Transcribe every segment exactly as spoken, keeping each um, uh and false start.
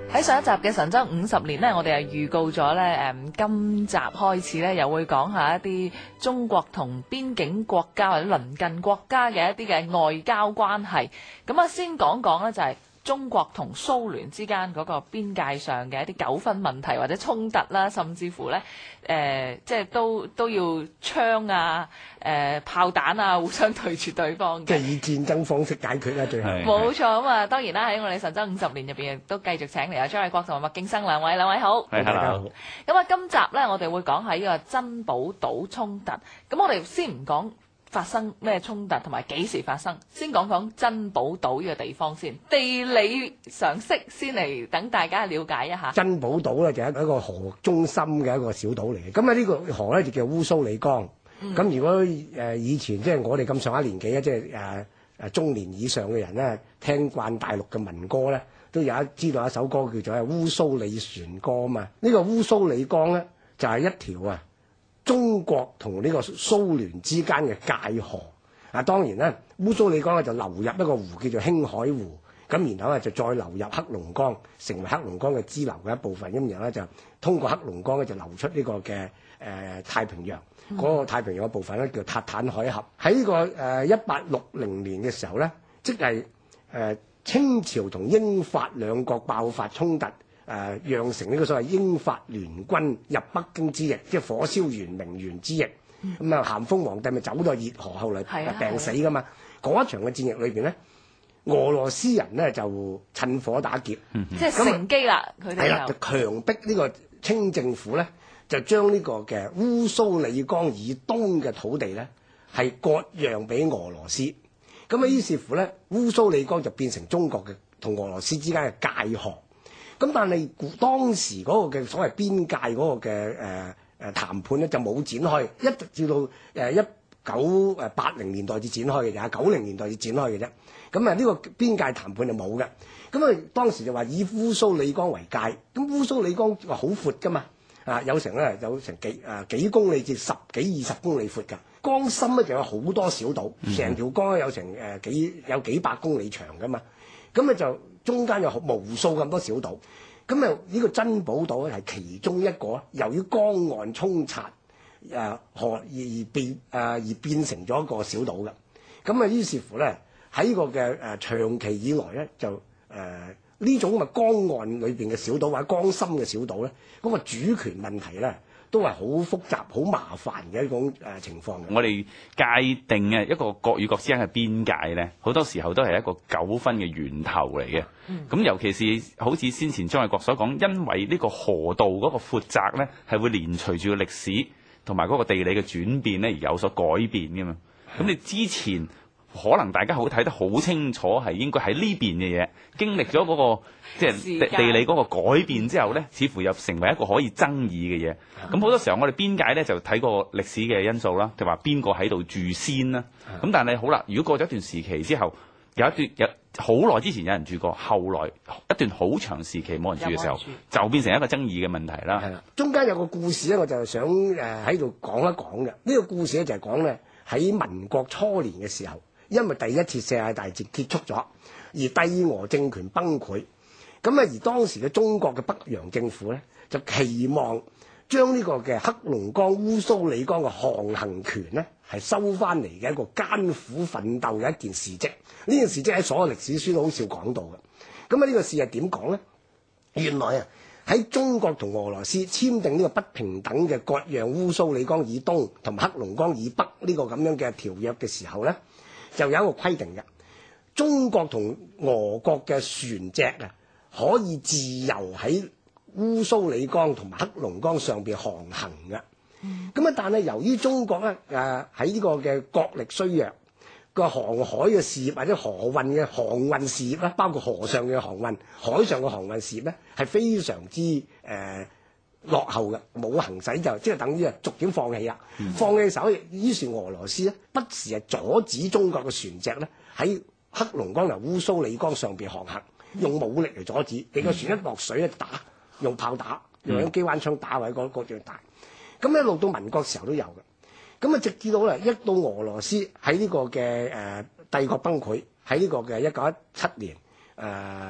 喺上一集嘅神州五十年呢，我哋係預告咗呢，誒，今集開始呢，又會講下一啲中國同邊境國家或者鄰近國家嘅一啲嘅外交關係。咁啊，先講講呢，就係中國同蘇聯之間嗰個邊界上嘅一啲糾紛問題或者衝突啦，甚至乎呢，誒、呃，即係都都要槍啊、誒、呃、炮彈啊，互相對住對方嘅。 即係以戰爭方式解決啦，最後。 冇錯咁啊！當然啦，喺我哋神州五十年入邊，亦都繼續請嚟阿張偉國同埋麥敬生兩位，兩位好。 係，大家好。 咁啊，今集呢，我哋會講喺呢個珍寶島衝突。咁我哋先唔講發生咩衝突同埋幾時發生，先講講珍寶島呢個地方先。地理常識先嚟等大家了解一下。 珍寶島咧就係一個河中心嘅一個小島嚟嘅。咁啊呢個河咧就叫烏蘇里江。咁、嗯、如果誒、呃、以前即係我哋咁上下年紀咧，即係誒誒中年以上嘅人咧，聽慣大陸嘅民歌咧，都有一知道一首歌叫做《烏蘇里船歌》啊嘛。呢、這個烏蘇里江咧就係、是、一條啊中國同呢個蘇聯之間嘅界河。啊，當然咧，烏蘇里江咧就流入一個湖叫做興海湖，咁然後咧就再流入黑龍江，成為黑龍江嘅支流嘅一部分。咁然後咧就通過黑龍江咧就流出呢個嘅誒、呃、太平洋，嗰、嗯那個太平洋嘅部分咧叫塔坦海峽。喺呢、這個誒一八六零年嘅時候咧，即係誒、呃、清朝同英法兩國爆發衝突。誒、呃、釀成呢個所謂英法聯軍入北京之役，即係火燒圓明園之役。咁、嗯、啊，咸豐皇帝咪走到熱河，後來病死噶嘛。嗰、啊、一場嘅戰役裏邊咧，俄羅斯人咧就趁火打劫， 嗯、即係乘機啦。佢哋係啦， 就強迫呢個清政府咧，就將呢個嘅烏蘇里江以東嘅土地咧係割讓俾俄羅斯。咁啊，於是乎咧，烏蘇里江就變成中國嘅同俄羅斯之間嘅界河。咁但係當時嗰個嘅所謂邊界嗰個嘅誒誒談判咧就冇展開，一直至到誒一九誒八零年代至展開嘅啫，九零年代至展開嘅啫。咁啊呢個邊界談判就冇嘅。咁啊當時就話以烏蘇里江為界，咁烏蘇里江話好闊噶嘛，啊有成咧有成幾誒幾公里至十幾二十公里闊㗎。江心咧就有好多小島，成條江咧有成誒幾有幾百公里長㗎嘛。咁咧就中間有無數咁多小島，咁啊呢個珍寶島咧係其中一個，由於江岸沖刷誒河而變誒、呃、而變成咗一個小島嘅。咁啊於是乎咧喺呢個嘅誒、呃、長期以來咧就誒呢、呃、種咁嘅江岸裏邊嘅小島或者江心嘅小島咧，嗰、那個主權問題咧都係好複雜、好麻煩嘅一種誒、呃、情況嘅。 我哋界定嘅一個國與國之間嘅邊界咧，好多時候都係一個糾紛嘅源頭嚟嘅。咁、嗯、尤其是好似先前張偉國所講，因為呢個河道嗰個闊窄咧，係會連隨住個歷史同埋嗰個地理嘅轉變咧而有所改變㗎嘛。咁你之前可能大家好睇得好清楚，係應該喺呢邊嘅嘢，經歷咗嗰、那個即係地，地理嗰個改變之後咧，似乎又成為一個可以爭議嘅嘢。咁、嗯、好多時候我哋邊界咧就睇過歷史嘅因素啦，就話邊個喺度住先啦。咁、嗯、但係好啦，如果過咗一段時期之後，有一段有好耐之前有人住過，後來一段好長時期冇人住嘅時候，就變成一個爭議嘅問題啦。 係啦，中間有個故事咧，我就想誒喺度講一講嘅。呢、這個故事咧就係講咧喺民國初年嘅時候。因為第一次世界大戰結束咗，而帝俄政權崩潰，咁啊而當時嘅中國嘅北洋政府咧就期望將呢個嘅黑龍江烏蘇里江嘅航行權咧係收翻嚟嘅一個艱苦奮鬥嘅一件事蹟。呢件事蹟喺所有歷史書都好少講到嘅。咁啊呢個事係點講咧？原來啊喺中國同俄羅斯簽訂呢個不平等嘅割讓烏蘇里江以東同埋黑龍江以北呢個咁樣嘅條約嘅時候咧，就有一個規定嘅，中國同俄國嘅船隻啊，可以自由喺烏蘇里江同埋黑龍江上邊航行嘅。咁、嗯、啊，但係由於中國咧誒喺呢個嘅國力衰弱，個航海嘅事業或者河運嘅航運事業咧，包括河上嘅航運、海上嘅航運事業咧，係非常之誒、呃、落後嘅，冇行使就即係等於啊逐漸放棄啦。嗯、放棄嘅時候，於是俄羅斯咧不時係阻止中國嘅船隻咧喺黑龍江同烏蘇里江上邊航行，用武力嚟阻止。你個船一落水咧打，用炮打，用機關槍打或者嗰嗰樣打。咁一路到民國時候都有嘅。咁啊，直至到咧一到俄羅斯喺呢個嘅誒、呃、帝國崩潰，喺呢個嘅一九一七年誒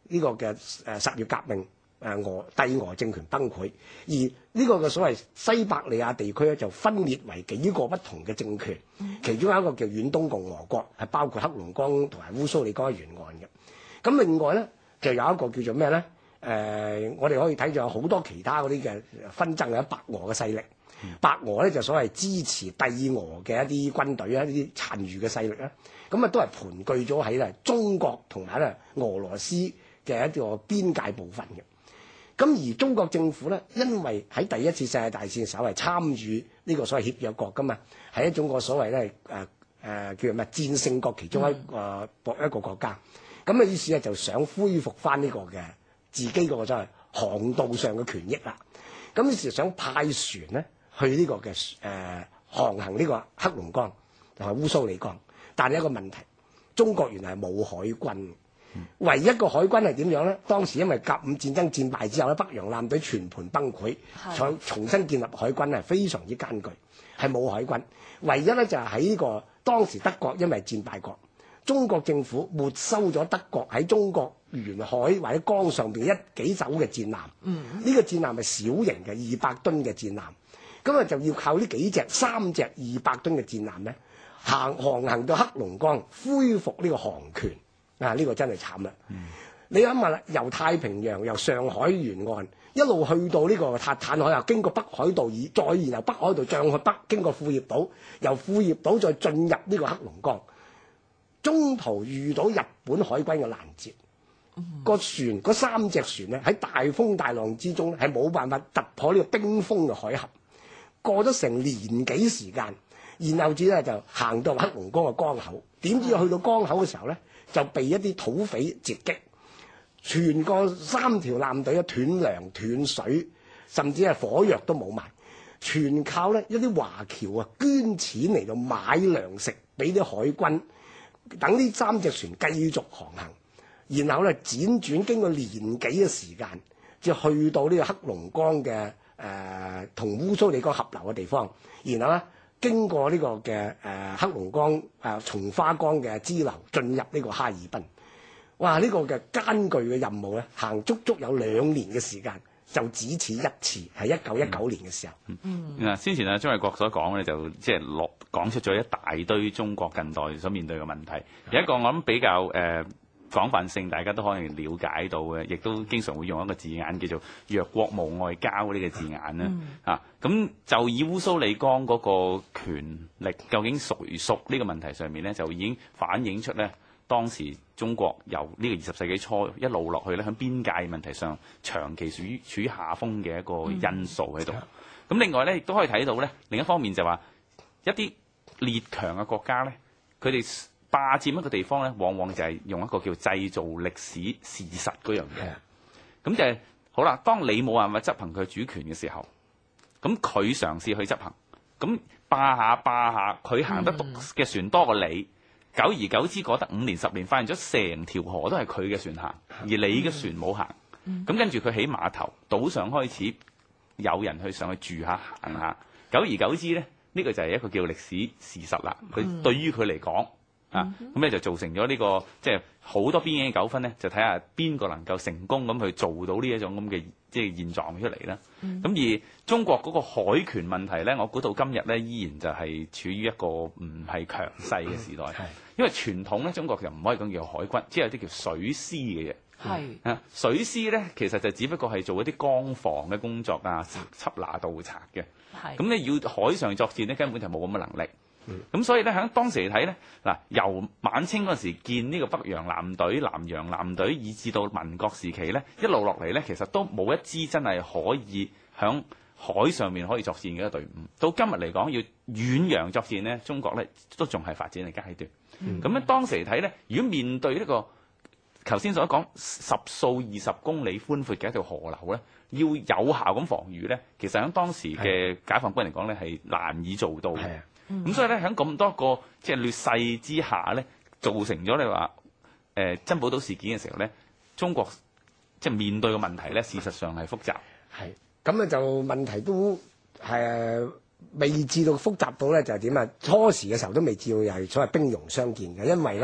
呢個嘅誒十月革命誒俄帝俄政權崩潰，而呢個嘅所謂西伯利亞地區咧就分裂為幾個不同嘅政權，其中有一個叫遠東共和國，係包括黑龍江同埋烏蘇里江沿岸嘅。咁另外咧就有一個叫做咩咧？誒、呃，我哋可以睇到有好多其他嗰啲嘅紛爭嘅白俄嘅勢力。白俄咧就所謂支持帝俄嘅一啲軍隊啊，一啲殘餘嘅勢力啦，咁啊都係盤踞咗喺咧中國同埋咧俄羅斯嘅一個邊界部分嘅。咁而中國政府咧，因為喺第一次世界大戰嘅時候係參與呢個所謂協約國噶嘛，係一種個所謂咧誒誒叫做咩戰勝國其中一個國、嗯、一個國家，咁嘅意思咧就想恢復翻呢個嘅自己個所謂航道上嘅權益啦。咁於是想派船咧。去呢個嘅誒、呃、航行呢個黑龍江同埋烏蘇里江，但係一個問題，中國原來係冇海軍，嗯、唯一個海軍係點樣咧？當時因為甲午戰爭戰敗之後咧，北洋艦隊全盤崩潰，再重新建立海軍係非常之艱巨，係冇海軍。唯一咧就係喺呢個當時德國因為戰敗國，中國政府沒收咗德國喺中國沿海或者江上邊一幾艘嘅戰艦，呢、嗯、個戰艦係小型嘅二百噸嘅戰艦。咁啊就要靠呢幾隻三隻二百噸嘅戰艦咧，行航行到黑龍江，恢復呢個航權啊！呢、呢個真係慘啦。嗯、你諗下啦，由太平洋由上海沿岸一路去到呢個塔坦海峽，經過北海道以再然後北海道漲去北，經過庫頁島，由庫頁島再進入呢個黑龍江，中途遇到日本海軍嘅攔截，嗯、個船嗰三隻船咧喺大風大浪之中係冇辦法突破呢個冰封嘅海峽。過咗成年幾時間，然後至咧就行到黑龍江嘅江口，點知去到江口嘅時候咧，就被一啲土匪截擊，全個三條艦隊啊斷糧斷水，甚至係火藥都冇埋，全靠咧一啲華僑啊捐錢嚟到買糧食俾啲海軍，等呢三隻船繼續航行，然後咧輾轉經過年幾嘅時間，就去到呢個黑龍江嘅。誒同烏蘇里江合流嘅地方，然後咧經過呢個嘅誒、呃、黑龍江誒、呃、松花江嘅支流，進入呢個哈爾濱。哇！呢、這個嘅艱巨嘅任務咧，行足足有兩年嘅時間，就只此一次，係一九一九年嘅時候。 嗯，嗱、嗯，先前啊張衛國所講咧，就即係落講出咗一大堆中國近代所面對嘅問題。有一個我諗比較誒。呃廣泛性大家都可能了解到嘅，亦都經常會用一個字眼叫做弱國無外交呢個字眼啦。嗯、啊，咁就以烏蘇里江嗰個權力究竟誰屬呢個問題上面咧，就已經反映出咧當時中國由呢個二十世紀初一路落去咧，喺邊界問題上長期處於處於下風嘅一個因素喺度。咁、嗯、另外咧，亦都可以睇到咧，另一方面就話一啲列強嘅國家咧，佢哋霸佔一個地方咧，往往就係用一個叫製造歷史事實嗰樣嘢。咁就係好啦。當你冇辦法執行佢主權嘅時候，咁佢嘗試去執行，咁霸下霸下，佢行得嘅船多過你，久而久之過得五年十年，發現咗成條河都係佢嘅船行，而你嘅船冇行。咁跟住佢起碼頭，島上開始有人去上去住下行下，久而久之咧，呢個就係一個叫歷史事實啦。佢對於佢嚟講。啊，咁咧就造成咗呢、這個即係好多邊境嘅糾紛咧，就睇下邊個能夠成功咁去做到呢一種咁嘅即係現狀出嚟啦。咁、嗯、而中國嗰個海權問題咧，我估到今日咧依然就係處於一個唔係強勢嘅時代，嗯、因為傳統咧中國就唔可以講叫海軍，只有啲叫水師嘅嘢。係啊，水師咧其實就只不過係做一啲江防嘅工作啊，緝拿盜賊嘅。係咁你要海上作戰咧，根本就冇咁嘅能力。咁、嗯、所以咧喺當時嚟睇咧，嗱由晚清嗰陣時建呢個北洋艦隊、南洋艦隊，以至到民國時期咧，一路落嚟咧，其實都冇一支真係可以響海上面可以作戰嘅一個隊伍。到今日嚟講，要遠洋作戰咧，中國咧都仲係發展嘅階段。咁咧、嗯、當時嚟睇咧，如果面對呢、這個頭先所講十數二十公里寬闊嘅一條河流咧，要有效咁防禦咧，其實喺當時嘅解放軍嚟講咧係難以做到嘅。咁、嗯、所以咧，喺咁多個即係劣勢之下咧，造成咗你話誒珍寶島事件嘅時候咧，中國即係面對嘅問題咧，事實上係複雜。係咁咧，就問題都係未至到複雜到咧，就係點啊？初時嘅時候都未至到係所謂兵戎相見嘅，因為咧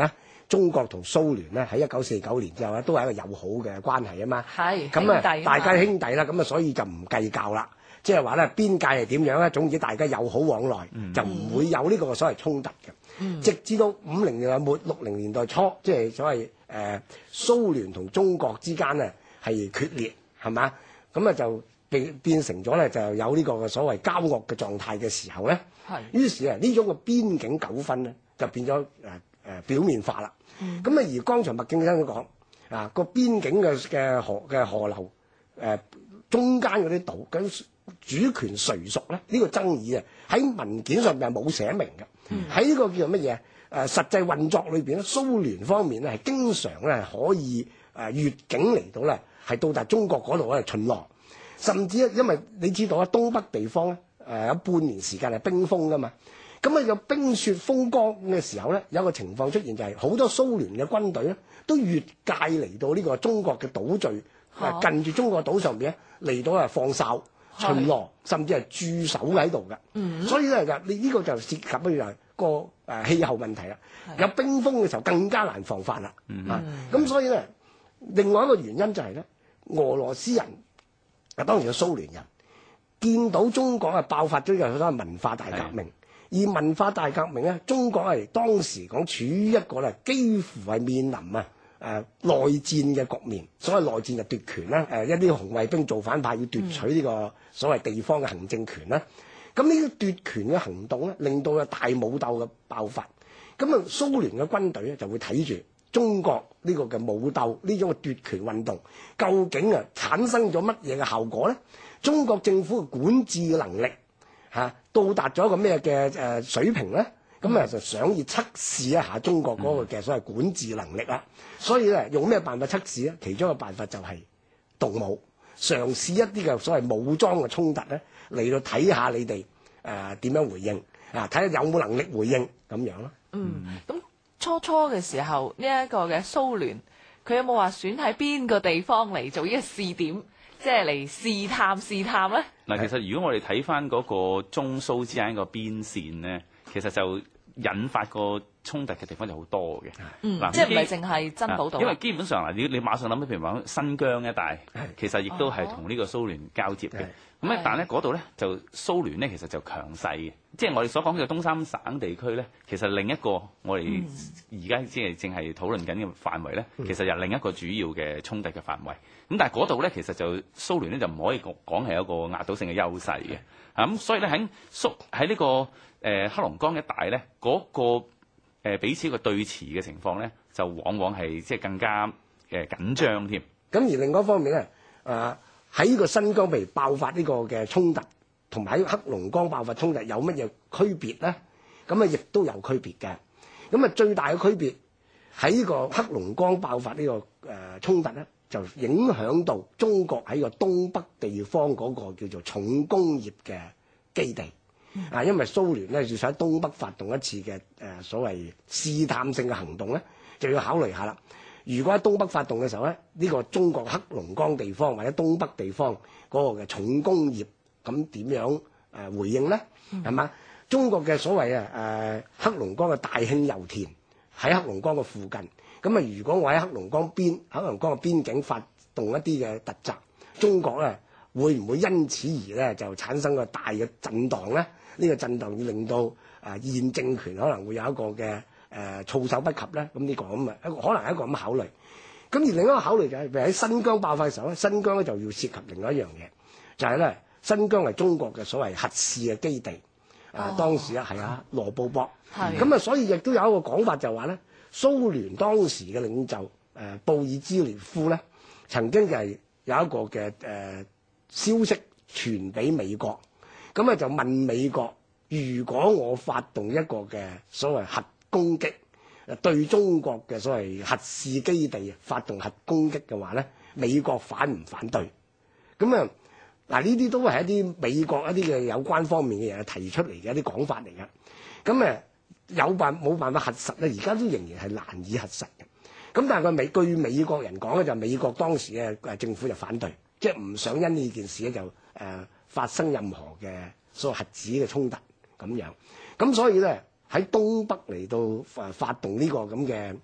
中國同蘇聯咧喺一九四九年之後咧都係一個友好嘅關係啊嘛。 係咁啊， 兄弟嘛大家兄弟啦，咁啊，所以就唔計較啦。即係話咧，邊界係點樣咧？總之大家友好往來， 嗯、 就唔會有呢個所謂衝突嘅。 嗯、 直至到五零年代末六零年代初，即係所謂誒、呃、蘇聯同中國之間咧係決裂，係嘛？咁啊就變變成咗咧就有呢個所謂交惡嘅狀態嘅時候咧， 係於是啊呢種嘅邊境糾紛咧就變咗誒誒表面化啦。咁啊、嗯、而剛才麥敬生都講啊個邊境嘅嘅河嘅河流誒、呃、中間嗰啲島咁。主權誰屬咧？呢、這個爭議啊，喺文件上面係冇寫明嘅。喺呢、嗯、個叫做乜嘢？誒、呃，實際運作裏邊咧，蘇聯方面咧係經常咧可以誒、呃、越境嚟到咧，係到達中國嗰度咧巡邏，甚至因為你知道啊，東北地方咧誒、呃、有半年時間係冰封噶嘛，咁啊有冰雪風光嘅時候咧，有一個情況出現就係、是、好多蘇聯嘅軍隊咧都越界嚟到呢個中國嘅島嶼，啊、近住中國島上邊咧嚟到啊放哨。巡邏甚至係駐守喺度嘅，嗯、所以咧就你呢個就涉及咧就係個誒氣候問題啦。的有冰封嘅時候更加難防範啦。嗯、啊，咁所以咧，另外一個原因就係咧，俄羅斯人啊，當然係蘇聯人，見到中國啊爆發咗有好多文化大革命，的而文化大革命咧，中國係當時講處於一個咧幾乎係面臨啊。誒、呃、內戰嘅局面，所謂內戰就奪權啦，誒、呃、一啲紅衛兵造反派要奪取呢個所謂地方嘅行政權啦。咁呢個奪權嘅行動咧，令到有大武鬥嘅爆發。咁啊，蘇聯嘅軍隊咧就會睇住中國呢個嘅武鬥呢種嘅奪權運動，究竟啊產生咗乜嘢嘅效果咧？中國政府嘅管治能力嚇、啊、到達咗一個咩嘅誒水平咧？咁啊、嗯、就想要測試一下中國嗰個嘅所謂管治能力啦，嗯、所以咧用咩辦法測試咧？其中一個辦法就係動武，嘗試一啲嘅所謂武裝嘅衝突咧，嚟到睇下你哋誒點樣回應啊，睇下有冇能力回應咁樣咯。 嗯，咁初初嘅時候呢一、這個嘅蘇聯，佢有冇話選喺邊個地方嚟做呢個試點，即係嚟試探試探咧？ 嗱，其實如果我哋睇翻嗰個中蘇之間個邊線咧。其實就引發個衝突嘅地方就好多嘅， 嗯， 嗱， 即係唔係淨係珍寶島， 因為基本上嗱，你你馬上諗起，譬如話新疆一帶，其實亦都係同呢個蘇聯交接嘅。咁咧，但係咧嗰度咧就蘇聯咧其實就強勢嘅，即係我哋所講嘅東三省地區咧，其實另一個我哋而家即係正係討論緊嘅範圍咧，其實又另一個主要嘅衝突嘅範圍。咁但係嗰度咧，其實就蘇聯咧就唔可以講係一個壓倒性嘅優勢嘅，啊咁所以咧喺蘇喺呢個誒、呃、黑龍江一帶咧，嗰、那個誒、呃、彼此個對峙嘅情況咧，就往往係即係更加誒、呃、緊張添。 咁而另外一方面咧，誒喺呢個新疆譬如爆發呢個嘅衝突，同埋喺黑龍江爆發衝突有乜嘢區別咧？咁啊，亦都有區別嘅。咁啊，最大嘅區別喺呢個黑龍江爆發呢、這個誒、呃、衝突咧，就影響到中國喺個東北地方嗰個叫做重工業嘅基地。啊，因為蘇聯咧要想喺東北發動一次嘅誒、呃、所謂試探性嘅行動咧，就要考慮下啦。如果喺東北發動嘅時候咧，呢、這個中國黑龍江地方或者東北地方嗰個嘅重工業咁點樣誒、呃、回應咧？係嘛、嗯？中國嘅所謂啊誒黑龍江嘅大慶油田喺黑龍江嘅附近，咁啊如果我喺黑龍江邊黑龍江嘅邊境發動一啲嘅突襲，中國咧會唔會因此而咧就產生個大嘅震盪咧？呢、這個震盪要令到誒、呃、現政權可能會有一個嘅誒、呃、措手不及咧，咁呢個咁啊一個可能係一個咁考慮。咁而另一個考慮就係、是，譬如喺新疆爆發嘅時候咧，新疆咧就要涉及另外一樣嘢，就係、是、咧新疆係中國嘅所謂核試嘅基地。啊，當時啊係啊羅布泊，咁啊所以亦都有一個講法就話咧，蘇聯當時嘅領袖誒、呃、布爾茲列夫咧，曾經就係有一個嘅誒、呃、消息傳俾美國。咁啊就問美國，如果我發動一個嘅所謂核攻擊，對中國嘅所謂核試基地發動核攻擊嘅話咧，美國反唔反對？咁啊嗱，呢啲都係一啲美國一啲嘅有關方面嘅人提出嚟嘅一啲講法嚟嘅。咁誒有辦冇辦法核實咧？而家都仍然係難以核實嘅。咁但係個美據美國人講咧，就美國當時嘅誒政府就反對，即係唔想因呢件事咧就誒。呃發生任何嘅所謂核子嘅衝突咁樣，咁所以咧喺東北嚟到誒發動呢個咁嘅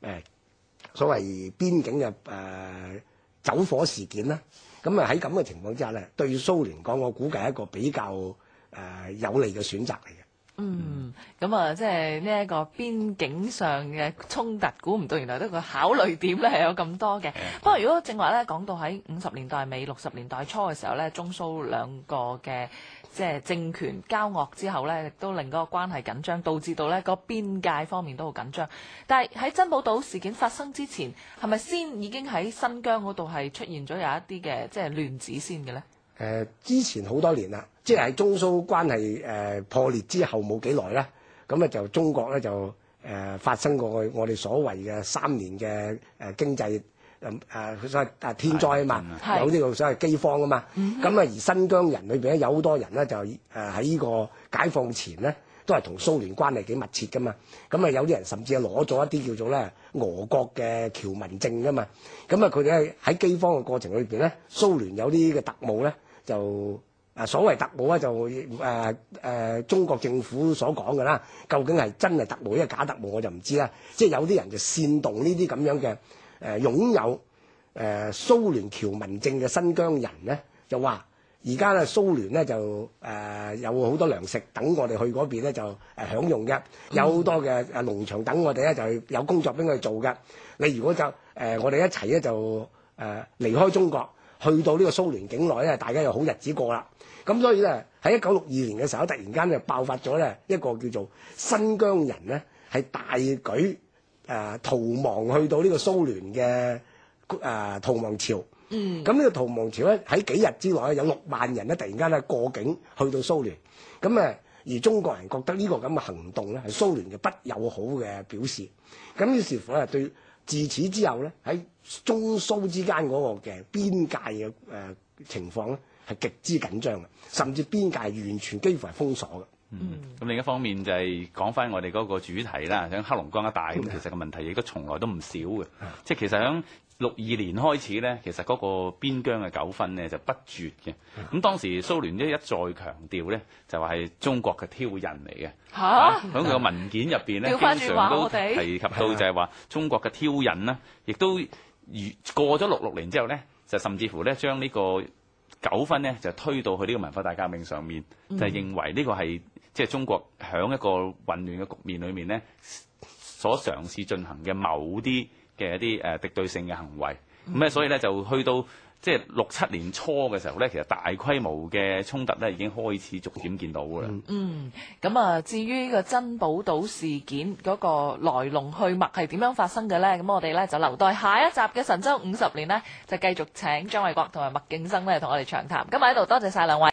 誒所謂邊境嘅誒、呃、走火事件啦。咁啊喺咁嘅情況之下咧，對蘇聯講，我估計係一個比較誒、呃、有利嘅選擇嚟嘅。 嗯，咁啊，即係呢一個邊境上嘅衝突，估唔到原來都個考慮點咧係有咁多嘅。不過如果正話咧講到喺五十年代尾、六十年代初嘅時候咧，中蘇兩個嘅即係政權交惡之後咧，亦都令嗰個關係緊張，導致到咧個邊界方面都好緊張。但係喺珍寶島事件發生之前，係咪先已經喺新疆嗰度係出現咗有一啲嘅即係亂子先嘅咧？ 誒、呃、之前好多年啦，即係中蘇關係誒、呃、破裂之後冇幾耐啦，咁咧就中國咧就誒、呃、發生過我哋所謂嘅三年嘅誒、呃、經濟誒誒所謂啊天災啊嘛，有呢個所謂饑荒啊嘛，咁啊、嗯、而新疆人裏邊咧有好多人咧就誒喺呢個解放前咧都係同蘇聯關係幾密切噶嘛，咁啊有啲人甚至係攞咗一啲叫做咧俄國嘅僑民證噶嘛，咁啊佢哋喺饑荒嘅過程裏邊咧，蘇聯有啲嘅特務咧。就啊所謂特務咧就誒誒、呃呃、中國政府所講嘅啦，究竟係真係特務，因為假特務我就唔知啦。即係有啲人就煽動呢啲咁樣嘅誒、呃、擁有誒、呃、蘇聯僑民證嘅新疆人咧，就話而家咧蘇聯咧就誒、呃、有好多糧食等我哋去嗰邊咧就誒、呃、享用嘅，有好多嘅誒農場等我哋咧就有工作俾佢做嘅。你如果就誒、呃、我哋一齊咧就誒、呃、離開中國。去到呢個蘇聯境內咧，大家有好日子過啦。咁所以咧，喺一九六二年嘅時候，突然間就爆發咗咧一個叫做新疆人咧係大舉誒、呃、逃亡去到呢個蘇聯嘅誒、呃、逃亡潮。嗯。咁呢個逃亡潮咧喺幾日之內有六萬人咧突然間咧過境去到蘇聯。咁誒而中國人覺得呢個咁嘅行動咧係蘇聯嘅不友好嘅表示。咁於是乎咧對。自此之後咧，喺中蘇之間嗰個嘅邊界嘅誒、呃、情況咧，係極之緊張嘅，甚至邊界完全幾乎係封鎖嘅。 嗯，咁另一方面就係講翻我哋嗰個主題啦，喺黑龍江一帶咁，其實個問題亦都從來都唔少嘅。即係其實喺六二年開始咧，其實嗰個邊疆嘅糾紛咧就不絕嘅。咁當時蘇聯一一再強調咧，就話係中國嘅挑釁嚟嘅。嚇！喺佢個文件入邊咧，經常都提及到就係話中國嘅挑釁啦，亦都如過咗六六年之後咧，就甚至乎咧將呢個糾紛咧就推到去呢個文化大革命上面，嗯、就係認為呢個係即係中國喺一個混亂嘅局面裏面咧所嘗試進行嘅某啲嘅一啲誒敵對性嘅行為，咁咧、嗯、所以咧就去到即係六七年初嘅時候咧，其實大規模嘅衝突咧已經開始逐漸見到㗎啦。嗯， 咁啊，至於呢個珍寶島事件嗰個來龍去脈係點樣發生嘅咧？咁我哋咧就留待下一集嘅神州五十年呢，就繼續請張衛國同埋麥敬生咧同我哋長談。今日喺度多謝晒兩位。